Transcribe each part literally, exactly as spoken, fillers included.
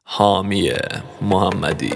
حامی محمدی.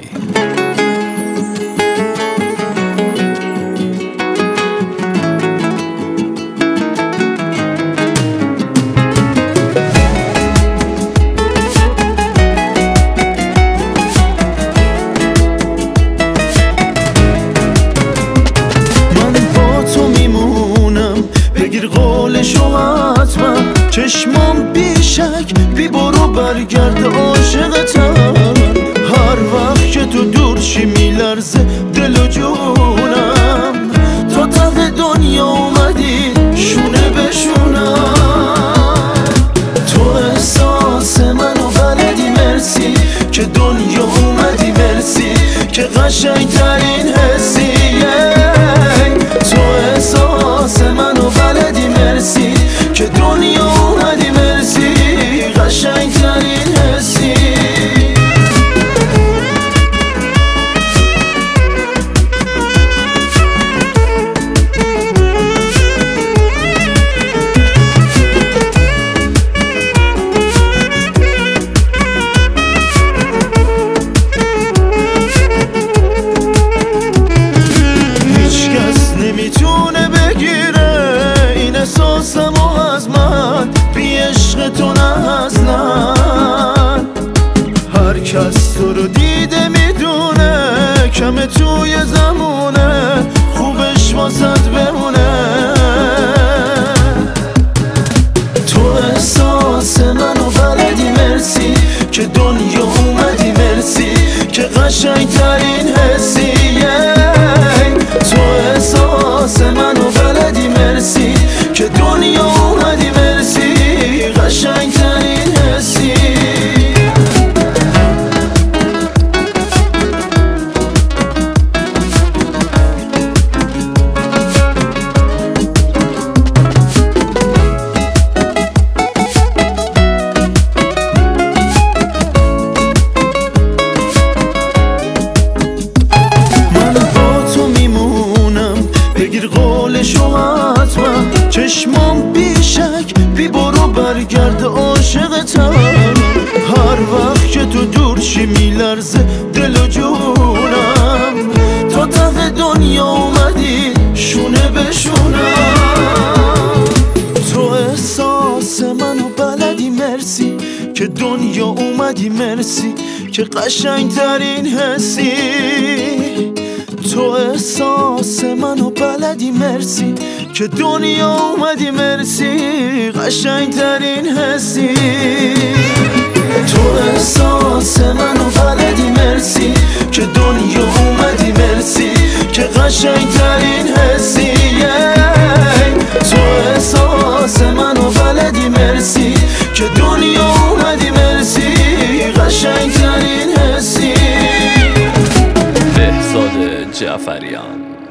بگیر قولشو حتما، چشمام بیشک بی برو برگرد عاشقتم. هر وقت که تو دور شی میلرزه دل و جونم. تا ته دنیا اومدی شونه به شونم. تو احساس منو بلدی، مرسی که دنیا اومدی، مرسی که قشنگ ترین حسی. تو احساس منو بلدی، مرسی که دنیا اومدی، مرسی قشنگ ترین حسی. نمیتونه بگیره این احساسمو از من، بی عشق تو نه اصلا. هر کس تو رو دیده میدونه کمه توی زمونه، خوبش واسط بمونه. تو احساس منو بلدی، مرسی که دنیا اومدی، مرسی که قشنگ ترین حسی. تو احساس منو بلدی، مرسی که دنیا اومدی، مرسی قشنگ ترین حسی. قولشو حتما، چشمام بیشک بی برو برگرد عاشقتم. هر وقت که تو دور شی میلرزه دل و جونم. تا ته دنیا اومدی شونه به شونم. تو احساس منو بلدی، مرسی که دنیا اومدی، مرسی که قشنگ ترین حسی. تو احساس منو بلدی، مرسی که دنیا اومدی، مرسی قشنگ ترین حسی. تو احساس منو بلدی، مرسی که دنیا اومدی، مرسی که قشنگ ترین حسی. تو احساس منو بلدی، مرسی که دنیا اومدی، مرسی قشنگ ترین حسی. بهزاد جعفریان.